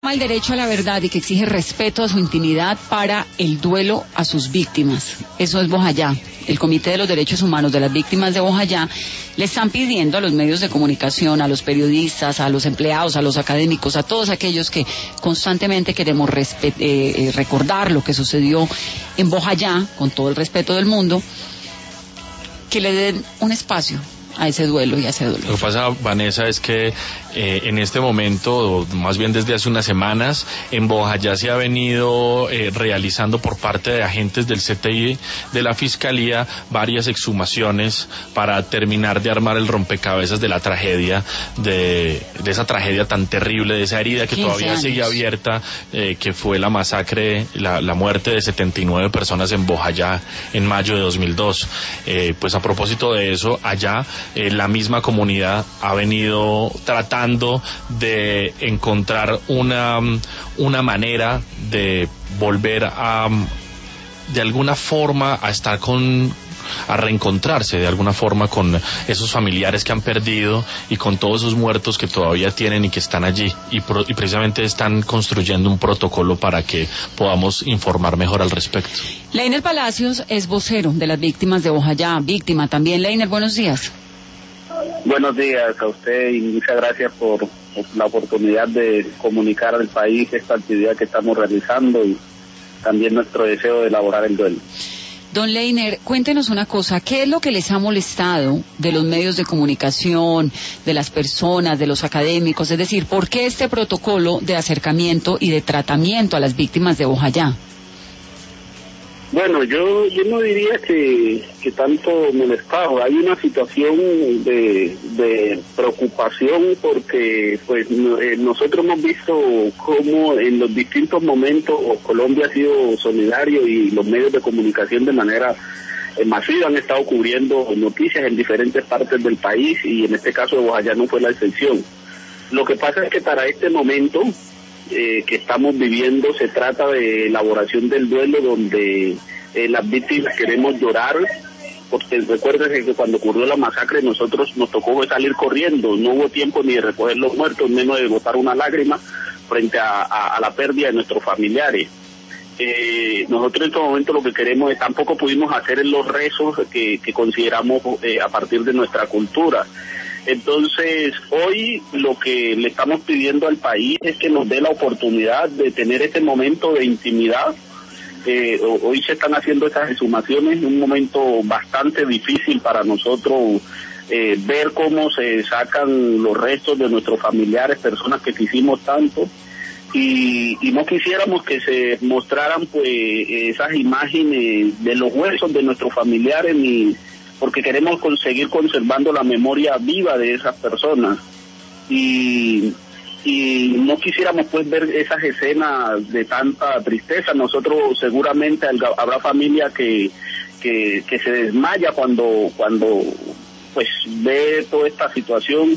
el derecho a la verdad y que exige respeto a su intimidad para el duelo a sus víctimas. Eso es Bojayá. El Comité de los Derechos Humanos de las Víctimas de Bojayá le están pidiendo a los medios de comunicación, a los periodistas, a los empleados, a los académicos, a todos aquellos que constantemente queremos recordar lo que sucedió en Bojayá, con todo el respeto del mundo, que le den un espacio a ese duelo y a ese dolor. Lo que pasa, Vanessa, es que en este momento, o más bien desde hace unas semanas, en Bojayá se ha venido realizando por parte de agentes del CTI de la Fiscalía varias exhumaciones para terminar de armar el rompecabezas de la tragedia, de esa tragedia tan terrible, de esa herida que todavía sigue abierta, que fue la masacre, la muerte de 79 personas en Bojayá en mayo de 2002. Pues a propósito de eso, allá la misma comunidad ha venido tratando de encontrar una manera de volver de alguna forma a estar a reencontrarse de alguna forma con esos familiares que han perdido y con todos esos muertos que todavía tienen y que están allí, y precisamente están construyendo un protocolo para que podamos informar mejor al respecto. Leiner Palacios es vocero de las víctimas de Bojayá, víctima también. Leiner, buenos días. Buenos días a usted y muchas gracias por la oportunidad de comunicar al país esta actividad que estamos realizando y también nuestro deseo de elaborar el duelo. Don Leiner, cuéntenos una cosa, ¿qué es lo que les ha molestado de los medios de comunicación, de las personas, de los académicos? Es decir, ¿por qué este protocolo de acercamiento y de tratamiento a las víctimas de Bojayá? Bueno, yo no diría que tanto molestado. Hay una situación de preocupación porque pues nosotros hemos visto cómo en los distintos momentos Colombia ha sido solidario y los medios de comunicación de manera masiva han estado cubriendo noticias en diferentes partes del país y en este caso de Bojayá no fue la excepción. Lo que pasa es que para este momento que estamos viviendo se trata de elaboración del duelo donde las víctimas queremos llorar, porque recuerden que cuando ocurrió la masacre nosotros nos tocó salir corriendo, no hubo tiempo ni de recoger los muertos, menos de botar una lágrima frente a la pérdida de nuestros familiares. Nosotros en este momento lo que queremos es, tampoco pudimos hacer los rezos que consideramos a partir de nuestra cultura. Entonces, hoy lo que le estamos pidiendo al país es que nos dé la oportunidad de tener este momento de intimidad. Hoy se están haciendo estas exhumaciones, un momento bastante difícil para nosotros ver cómo se sacan los restos de nuestros familiares, personas que quisimos tanto, y no quisiéramos que se mostraran pues esas imágenes de los huesos de nuestros familiares ni porque queremos seguir conservando la memoria viva de esas personas y no quisiéramos pues ver esas escenas de tanta tristeza. Nosotros seguramente habrá familia que se desmaya cuando pues ve toda esta situación.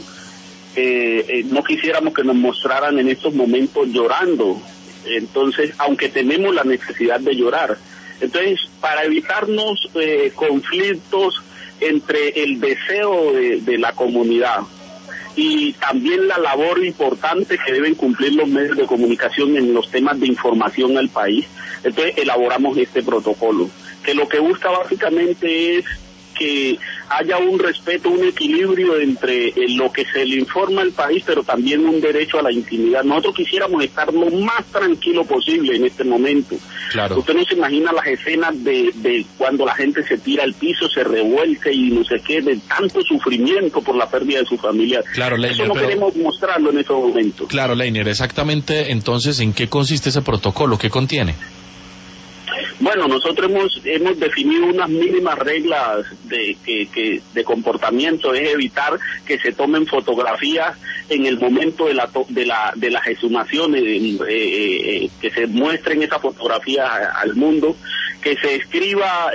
No quisiéramos que nos mostraran en estos momentos llorando, entonces aunque tenemos la necesidad de llorar, entonces para evitarnos conflictos entre el deseo de la comunidad y también la labor importante que deben cumplir los medios de comunicación en los temas de información al país, entonces elaboramos este protocolo, que lo que busca básicamente es que haya un respeto, un equilibrio entre lo que se le informa al país, pero también un derecho a la intimidad. Nosotros quisiéramos estar lo más tranquilo posible en este momento. Claro. Usted no se imagina las escenas de cuando la gente se tira al piso, se revuelca y no sé qué, de tanto sufrimiento por la pérdida de su familia. Claro, Leiner, eso no queremos mostrarlo en estos momentos. Claro, Leiner, exactamente, entonces, ¿en qué consiste ese protocolo? ¿Qué contiene? Bueno, nosotros hemos definido unas mínimas reglas de comportamiento, es evitar que se tomen fotografías en el momento de las exhumaciones, que se muestren esas fotografías al mundo, que se escriba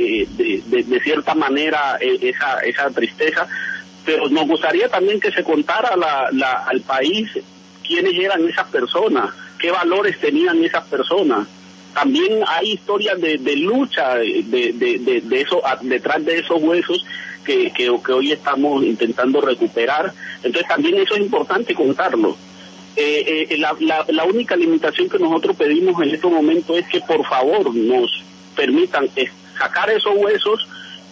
de cierta manera esa tristeza, pero nos gustaría también que se contara al país quiénes eran esas personas, qué valores tenían esas personas. También hay historias de lucha de eso, detrás de esos huesos que hoy estamos intentando recuperar. Entonces también eso es importante contarlo. La única limitación que nosotros pedimos en estos momentos es que por favor nos permitan sacar esos huesos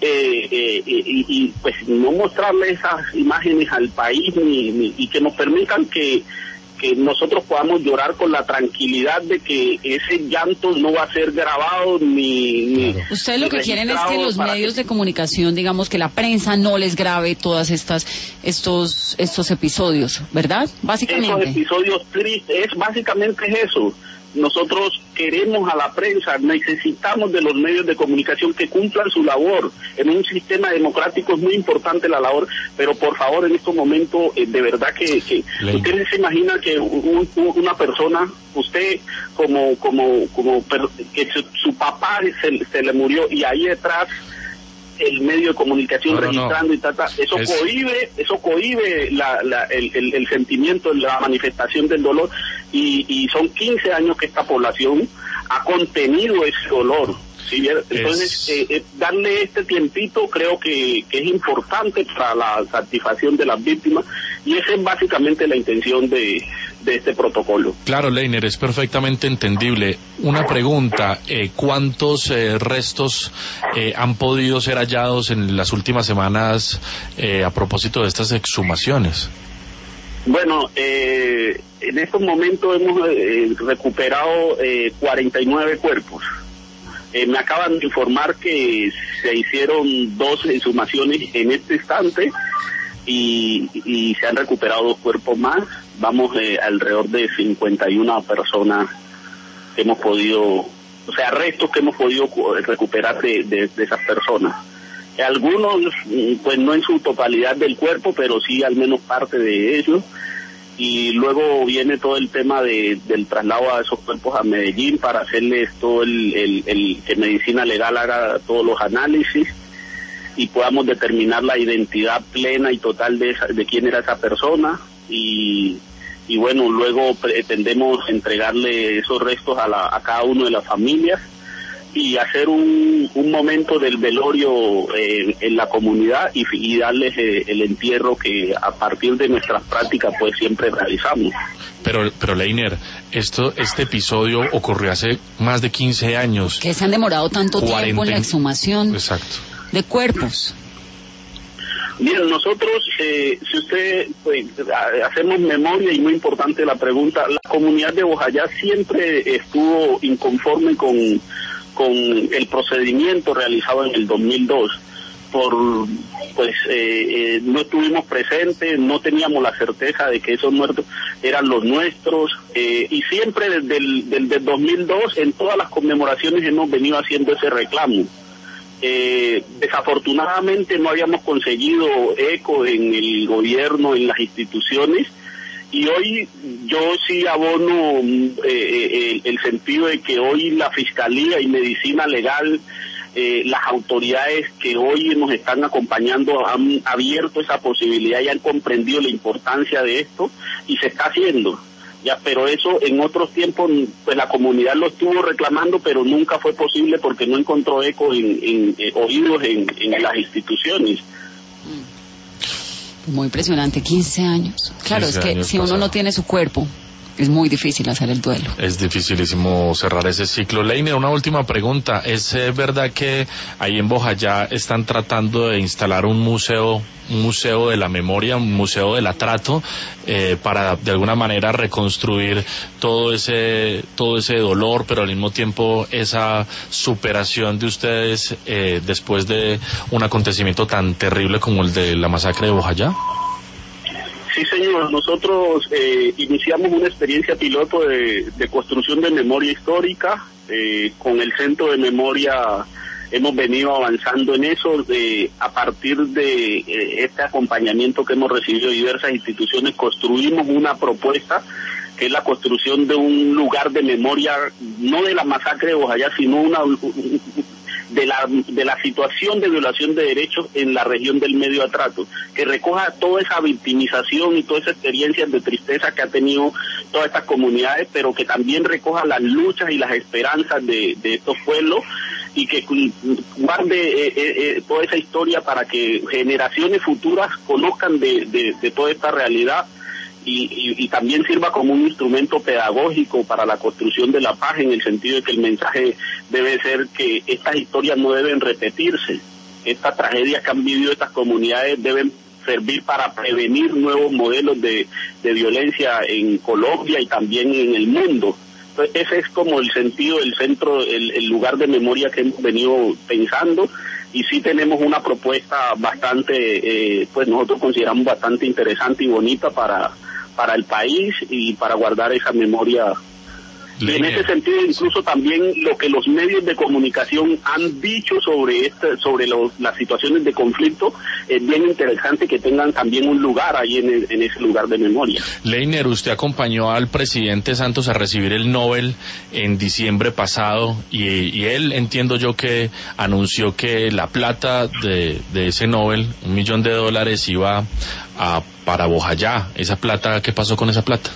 y pues no mostrarle esas imágenes al país y que nos permitan que nosotros podamos llorar con la tranquilidad de que ese llanto no va a ser grabado ni ustedes lo que quieren es que los medios de comunicación, digamos, que la prensa no les grabe todas estos episodios, ¿verdad? Básicamente. Esos episodios tristes, básicamente es eso. Nosotros queremos a la prensa, necesitamos de los medios de comunicación que cumplan su labor. En un sistema democrático es muy importante la labor, pero por favor en estos momentos, de verdad que usted se imagina que una persona, usted como que su papá se le murió y ahí detrás el medio de comunicación registrando y eso cohíbe el sentimiento, la manifestación del dolor y son 15 años que esta población ha contenido ese dolor. ¿Sí? Entonces, darle este tiempito creo que es importante para la satisfacción de las víctimas y esa es básicamente la intención de este protocolo. Claro, Leiner, es perfectamente entendible. Una pregunta, ¿cuántos restos han podido ser hallados en las últimas semanas a propósito de estas exhumaciones? Bueno, en estos momentos hemos recuperado 49 cuerpos. Me acaban de informar que se hicieron 12 exhumaciones en este instante y se han recuperado 2 cuerpos más. Vamos alrededor de 51 personas que hemos podido, o sea, restos que hemos podido recuperar de esas personas. Algunos, pues no en su totalidad del cuerpo, pero sí al menos parte de ellos. Y luego viene todo el tema del traslado a esos cuerpos a Medellín para hacerles todo que medicina legal haga todos los análisis y podamos determinar la identidad plena y total de quién era esa persona y bueno, luego pretendemos entregarle esos restos a cada uno de las familias y hacer un momento del velorio en la comunidad y darles el entierro que a partir de nuestras prácticas pues siempre realizamos. Pero Leiner, este episodio ocurrió hace más de 15 años. Que se han demorado tanto tiempo en la exhumación de cuerpos. Bien, nosotros, si usted, pues, hacemos memoria y muy importante la pregunta, la comunidad de Bojayá siempre estuvo inconforme con el procedimiento realizado en el 2002 no estuvimos presentes, no teníamos la certeza de que esos muertos eran los nuestros y siempre desde el 2002 en todas las conmemoraciones hemos venido haciendo ese reclamo. Desafortunadamente no habíamos conseguido eco en el gobierno, en las instituciones. Y hoy yo sí abono el sentido de que hoy la Fiscalía y Medicina Legal, las autoridades que hoy nos están acompañando han abierto esa posibilidad y han comprendido la importancia de esto y se está haciendo. Ya, pero eso en otros tiempos pues la comunidad lo estuvo reclamando, pero nunca fue posible porque no encontró eco en oídos en las instituciones. Muy impresionante, 15 años. Claro, 15 es que si uno no tiene su cuerpo, es muy difícil hacer el duelo. Es dificilísimo cerrar ese ciclo. Leiner, una última pregunta. ¿Es verdad que ahí en Bojayá están tratando de instalar un museo de la memoria, un museo del atrato, para de alguna manera reconstruir todo ese dolor, pero al mismo tiempo esa superación de ustedes después de un acontecimiento tan terrible como el de la masacre de Bojayá? Sí, señor. Nosotros iniciamos una experiencia piloto de construcción de memoria histórica. Con el Centro de Memoria hemos venido avanzando en eso. A partir de este acompañamiento que hemos recibido de diversas instituciones, construimos una propuesta que es la construcción de un lugar de memoria, no de la masacre de Bojayá, sino de la situación de violación de derechos en la región del Medio Atrato, que recoja toda esa victimización y todas esas experiencias de tristeza que ha tenido todas estas comunidades, pero que también recoja las luchas y las esperanzas de estos pueblos y que guarde toda esa historia para que generaciones futuras conozcan de toda esta realidad y también sirva como un instrumento pedagógico para la construcción de la paz, en el sentido de que el mensaje debe ser que estas historias no deben repetirse. Estas tragedias que han vivido estas comunidades deben servir para prevenir nuevos modelos de violencia en Colombia y también en el mundo. Entonces, ese es como el sentido del centro, el lugar de memoria que hemos venido pensando, y sí tenemos una propuesta bastante, pues nosotros consideramos bastante interesante y bonita para el país y para guardar esa memoria. Y en ese sentido, incluso también lo que los medios de comunicación han dicho sobre las situaciones de conflicto, es bien interesante que tengan también un lugar ahí en ese lugar de memoria. Leiner, usted acompañó al presidente Santos a recibir el Nobel en diciembre pasado, y él, entiendo yo, que anunció que la plata de ese Nobel, $1 millón, iba para Bojayá. ¿Esa plata, qué pasó con esa plata?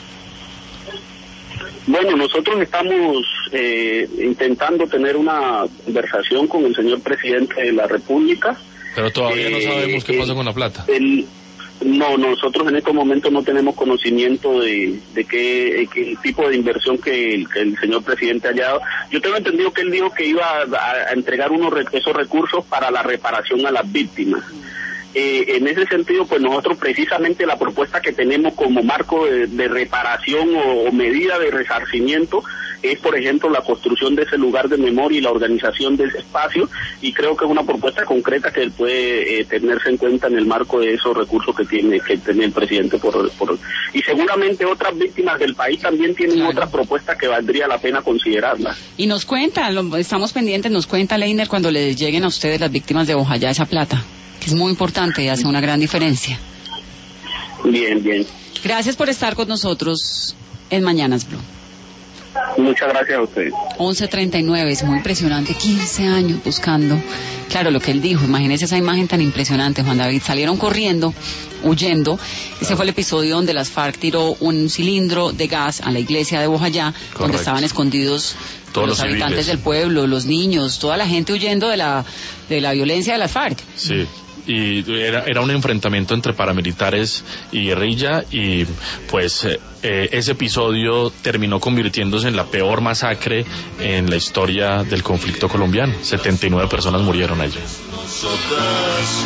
Bueno, nosotros estamos intentando tener una conversación con el señor presidente de la República. Pero todavía no sabemos qué pasó con la plata. No, nosotros en este momento no tenemos conocimiento de qué tipo de inversión que el señor presidente haya dado. Yo tengo entendido que él dijo que iba a entregar esos recursos para la reparación a las víctimas. En ese sentido, pues nosotros precisamente la propuesta que tenemos como marco de reparación o medida de resarcimiento es, por ejemplo, la construcción de ese lugar de memoria y la organización de ese espacio, y creo que es una propuesta concreta que puede tenerse en cuenta en el marco de esos recursos que tiene el presidente y seguramente otras víctimas del país también tienen otras propuestas que valdría la pena considerarlas. Y nos cuenta, estamos pendientes, nos cuenta Leiner cuando les lleguen a ustedes, las víctimas de Bojayá, esa plata, que es muy importante y hace una gran diferencia. Bien. Gracias por estar con nosotros en Mañanas Blue. Muchas gracias a ustedes. 11:39, es muy impresionante, 15 años buscando. Claro, lo que él dijo, imagínese esa imagen tan impresionante, Juan David. Salieron corriendo, huyendo. Ese fue el episodio donde las FARC tiró un cilindro de gas a la iglesia de Bojayá, donde estaban escondidos todos los habitantes del pueblo, los niños, toda la gente huyendo de la violencia de las FARC. Sí. Y era un enfrentamiento entre paramilitares y guerrilla, y pues ese episodio terminó convirtiéndose en la peor masacre en la historia del conflicto colombiano. 79 personas murieron allí.